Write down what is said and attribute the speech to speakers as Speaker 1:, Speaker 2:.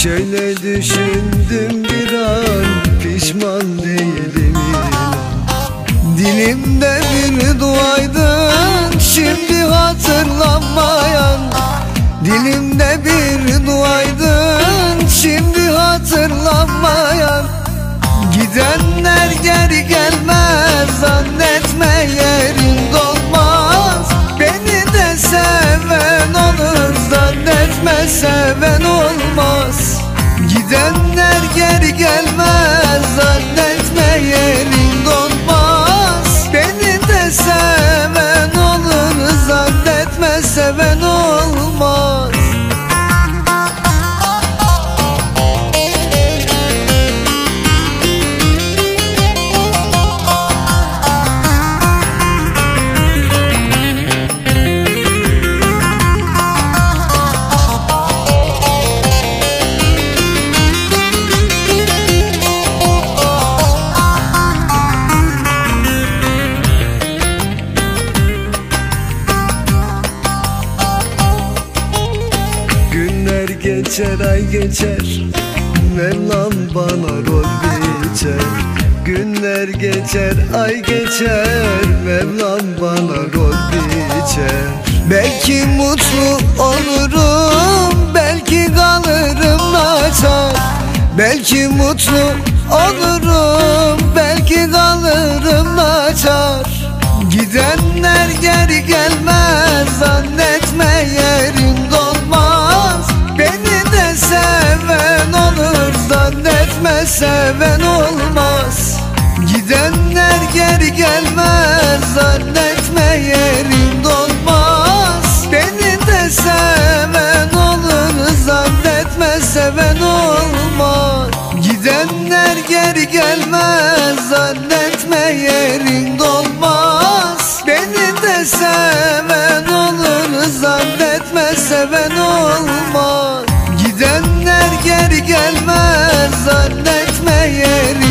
Speaker 1: Şöyle düşündüm bir an, pişman değilim inan. Dilimde bir duaydın, şimdi hatırlanmayan. Dilimde bir duaydın, şimdi hatırlanmayan. Gidenler geri gelmez, zannetme yerin dolmaz. Beni de seven olur, zannetme seven olmaz. Gidenler geri gelmez, zannetme yerin dolmaz. Beni de seven olur, zannetme seven olmaz. Geçer ay geçer, Mevlam bana rol biçer. Günler geçer ay geçer, Mevlam bana rol biçer. Belki mutlu olurum, belki kalırım naçar. Belki mutlu olurum, belki kalırım naçar. Gidenler geri gelmez, zannetme yerin dolmaz. Beni de seven olur, zannetme seven olmaz. Gidenler geri gelmez, zannetme yerin dolmaz. Beni de seven olur, zannetme seven olmaz. Gidenler geri gelmez, zannetme yerin dolmaz. Beni de seven olur, zannetme seven olmaz. Gidenler geri gelmez, zannetme yerin